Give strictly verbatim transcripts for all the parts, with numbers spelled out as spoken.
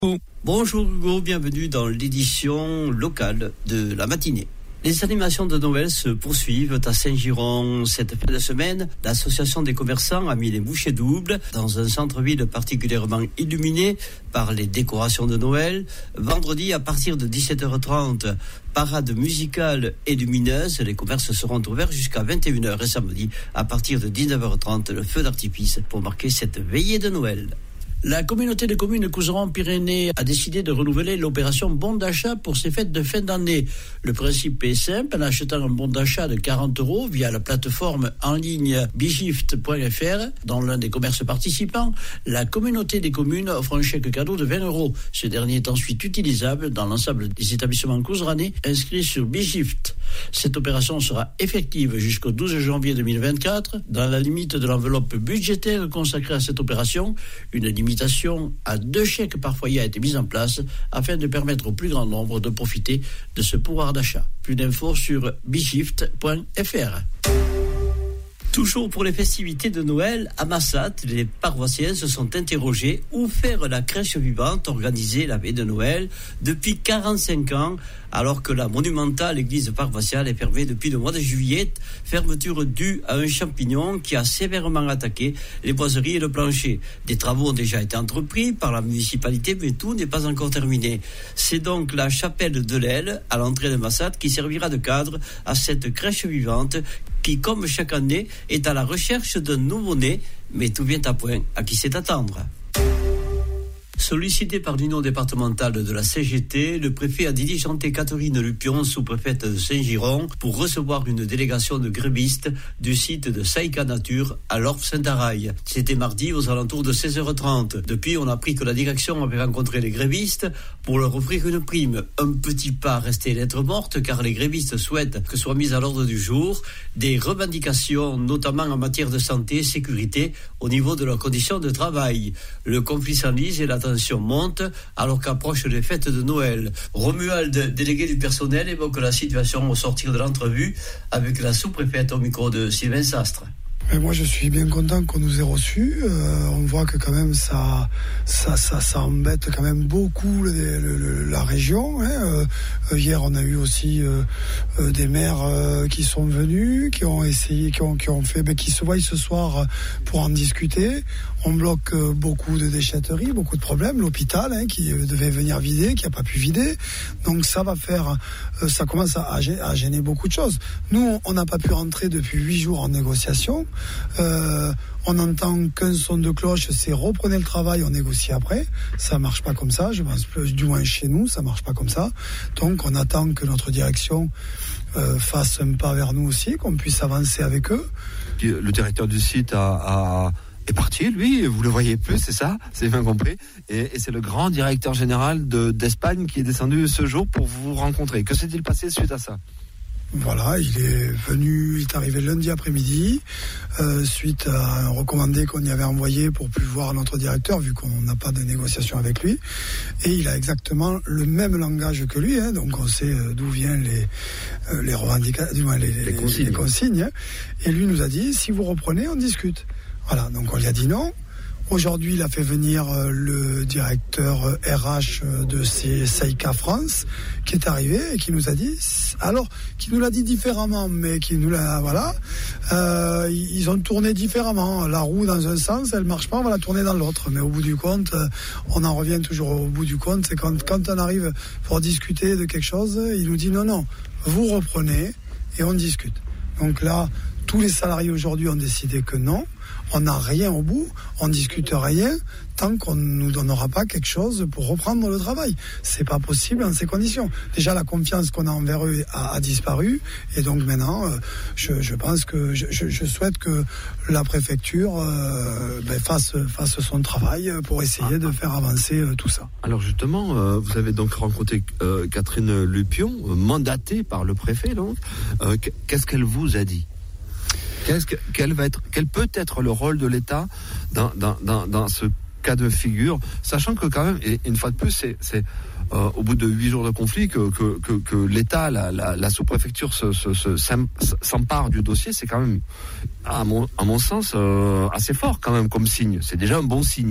Bonjour Hugo, bienvenue dans l'édition locale de la matinée. Les animations de Noël se poursuivent à Saint-Giron. Cette fin de semaine, l'association des commerçants a mis les bouchées doubles dans un centre-ville particulièrement illuminé par les décorations de Noël. Vendredi, à partir de dix-sept heures trente, parade musicale et lumineuse. Les commerces seront ouverts jusqu'à vingt et une heures et samedi, à partir de dix-neuf heures trente, le feu d'artifice pour marquer cette veillée de Noël. La communauté de communes Couserans-Pyrénées a décidé de renouveler l'opération bon d'achat pour ses fêtes de fin d'année. Le principe est simple, en achetant un bon d'achat de quarante euros via la plateforme en ligne bigift point f r dans l'un des commerces participants, la communauté des communes offre un chèque cadeau de vingt euros. Ce dernier est ensuite utilisable dans l'ensemble des établissements couseranais inscrits sur Bigift. Cette opération sera effective jusqu'au douze janvier deux mille vingt-quatre. Dans la limite de l'enveloppe budgétaire consacrée à cette opération, une limite à deux chèques par foyer a été mise en place afin de permettre au plus grand nombre de profiter de ce pouvoir d'achat. Plus d'infos sur bigift point f r. Toujours pour les festivités de Noël, à Massat, les paroissiens se sont interrogés où faire la crèche vivante organisée la veille de Noël depuis quarante-cinq ans, alors que la monumentale église paroissiale est fermée depuis le mois de juillet, fermeture due à un champignon qui a sévèrement attaqué les boiseries et le plancher. Des travaux ont déjà été entrepris par la municipalité, mais tout n'est pas encore terminé. C'est donc la chapelle de l'Aile, à l'entrée de Massat, qui servira de cadre à cette crèche vivante qui, comme chaque année, est à la recherche d'un nouveau-né, mais tout vient à point. À qui c'est attendre? Sollicité par l'Union départementale de la C G T, le préfet a diligenté Catherine Lupion, sous-préfète de Saint-Giron, pour recevoir une délégation de grévistes du site de Saïka Nature à l'Orfe-Saint-Araille. C'était mardi aux alentours de seize heures trente. Depuis, on a appris que la direction avait rencontré les grévistes pour leur offrir une prime. Un petit pas resté lettre morte, car les grévistes souhaitent que soient mises à l'ordre du jour des revendications, notamment en matière de santé et sécurité, au niveau de leurs conditions de travail. Le conflit s'enlise et la tension monte alors qu'approchent les fêtes de Noël. Romuald, délégué du personnel, évoque la situation au sortir de l'entrevue avec la sous-préfète au micro de Sylvain Sastre. Mais moi, je suis bien content qu'on nous ait reçus. Euh, on voit que quand même ça, ça, ça, ça embête quand même beaucoup le, le, le, la région. Hein. Euh, hier, on a eu aussi euh, euh, des maires euh, qui sont venus, qui ont essayé, qui ont, qui ont fait, ben, qui se voient ce soir pour en discuter. On bloque euh, beaucoup de déchetteries, beaucoup de problèmes. L'hôpital, hein, qui devait venir vider, qui n'a pas pu vider. Donc ça va faire, euh, ça commence à, à gêner beaucoup de choses. Nous, on n'a pas pu rentrer depuis huit jours en négociation. Euh, on n'entend qu'un son de cloche, c'est reprenez le travail, on négocie après. Ça marche pas comme ça, je pense, du moins chez nous, ça marche pas comme ça. Donc on attend que notre direction euh, fasse un pas vers nous aussi, qu'on puisse avancer avec eux. Le directeur du site a, a est parti, lui, vous le voyez plus, c'est ça, c'est bien compris. Et, et c'est le grand directeur général de, d'Espagne qui est descendu ce jour pour vous rencontrer. Que s'est-il passé suite à ça ? Voilà, il est venu, il est arrivé lundi après-midi, euh, suite à un recommandé qu'on y avait envoyé pour plus voir notre directeur, vu qu'on n'a pas de négociation avec lui. Et il a exactement le même langage que lui, hein, donc on sait d'où viennent les, euh, les revendications, du moins les, les, les consignes. Les consignes hein. Et lui nous a dit, si vous reprenez, on discute. Voilà, donc on lui a dit non. Aujourd'hui, il a fait venir euh, le directeur euh, R H euh, de Saïka France, qui est arrivé et qui nous a dit, alors, qui nous l'a dit différemment, mais qui nous l'a, voilà, euh, ils ont tourné différemment. La roue dans un sens, elle marche pas, on va la tourner dans l'autre. Mais au bout du compte, euh, on en revient toujours au bout du compte, c'est quand, quand on arrive pour discuter de quelque chose, il nous dit non, non, vous reprenez et on discute. Donc là, tous les salariés aujourd'hui ont décidé que non. On n'a rien au bout, on ne discute rien tant qu'on ne nous donnera pas quelque chose pour reprendre le travail. C'est pas possible dans ces conditions. Déjà, la confiance qu'on a envers eux a, a disparu. Et donc maintenant, euh, je, je pense que je, je souhaite que la préfecture euh, ben, fasse, fasse son travail pour essayer de faire avancer euh, tout ça. Alors justement, euh, vous avez donc rencontré euh, Catherine Lupion, euh, mandatée par le préfet. Donc, euh, qu'est-ce qu'elle vous a dit ? Qu'est-ce que, quel, va être, quel peut être le rôle de l'État dans, dans, dans, dans ce cas de figure, sachant que quand même, et une fois de plus, c'est, c'est euh, au bout de huit jours de conflit que, que, que, que l'État, la, la, la sous-préfecture se, se, se, s'empare du dossier, c'est quand même, à mon, à mon sens, euh, assez fort quand même comme signe. C'est déjà un bon signe.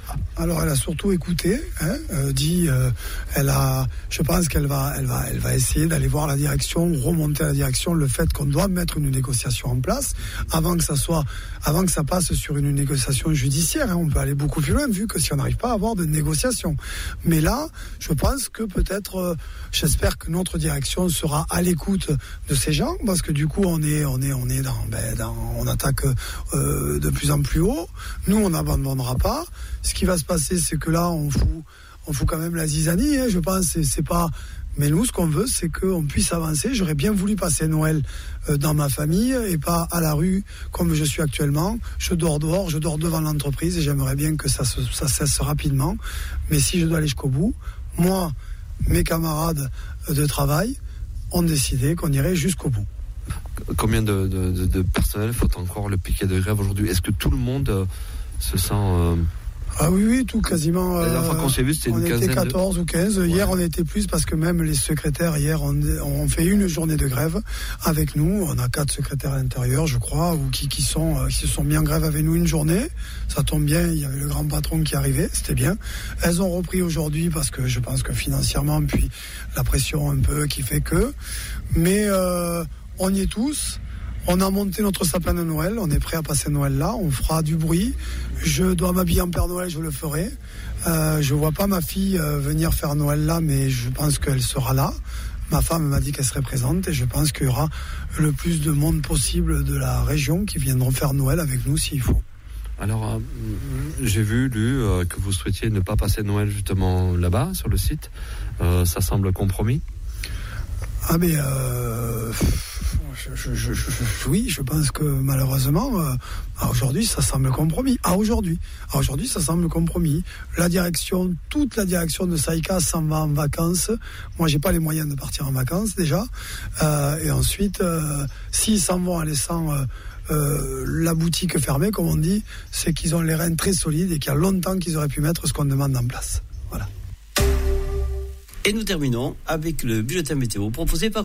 Alors elle a surtout écouté, hein, euh, dit, euh, elle a, je pense qu'elle va, elle va, elle va essayer d'aller voir la direction, remonter à la direction le fait qu'on doit mettre une négociation en place avant que ça soit, avant que ça passe sur une négociation judiciaire. Hein. On peut aller beaucoup plus loin vu que si on n'arrive pas à avoir de négociation. Mais là, je pense que peut-être, euh, j'espère que notre direction sera à l'écoute de ces gens parce que du coup on est, on est, on est dans, ben, dans on attaque euh, de plus en plus haut. Nous on n'abandonnera pas. Ce qui va se passer, c'est que là, on fout, on fout quand même la zizanie, hein, je pense. C'est, c'est pas. Mais nous, ce qu'on veut, c'est qu'on puisse avancer. J'aurais bien voulu passer Noël euh, dans ma famille et pas à la rue comme je suis actuellement. Je dors dehors, je dors devant l'entreprise et j'aimerais bien que ça, se, ça cesse rapidement. Mais si je dois aller jusqu'au bout, moi, mes camarades de travail ont décidé qu'on irait jusqu'au bout. Combien de, de, de, de personnel faut encore le piquet de grève aujourd'hui ? Est-ce que tout le monde euh, se sent... Euh... Ah oui, oui, tout quasiment. La dernière fois qu'on s'est vu, c'était une quinzaine. On était quatorze de... ou quinze. Ouais. Hier, on était plus parce que même les secrétaires, hier, on, on fait une journée de grève avec nous. On a quatre secrétaires à l'intérieur, je crois, ou qui, qui, sont, qui se sont mis en grève avec nous une journée. Ça tombe bien, il y avait le grand patron qui arrivait, c'était bien. Elles ont repris aujourd'hui parce que je pense que financièrement, puis la pression un peu qui fait que. Mais euh, on y est tous. On a monté notre sapin de Noël, on est prêt à passer Noël là, on fera du bruit. Je dois m'habiller en Père Noël, je le ferai. Euh, je vois pas ma fille euh, venir faire Noël là, mais je pense qu'elle sera là. Ma femme m'a dit qu'elle serait présente et je pense qu'il y aura le plus de monde possible de la région qui viendront faire Noël avec nous s'il faut. Alors, euh, j'ai vu, lu euh, que vous souhaitiez ne pas passer Noël justement là-bas, sur le site. Euh, ça semble compromis ? Ah mais euh, je, je, je, je, oui, je pense que malheureusement, euh, à aujourd'hui, ça semble compromis. À aujourd'hui, à aujourd'hui, ça semble compromis. La direction, toute la direction de Saïka s'en va en vacances. Moi, j'ai pas les moyens de partir en vacances déjà. Euh, et ensuite, euh, s'ils s'en vont en laissant euh, euh, la boutique fermée, comme on dit, c'est qu'ils ont les reins très solides et qu'il y a longtemps qu'ils auraient pu mettre ce qu'on demande en place. Voilà. Et nous terminons avec le bulletin météo proposé par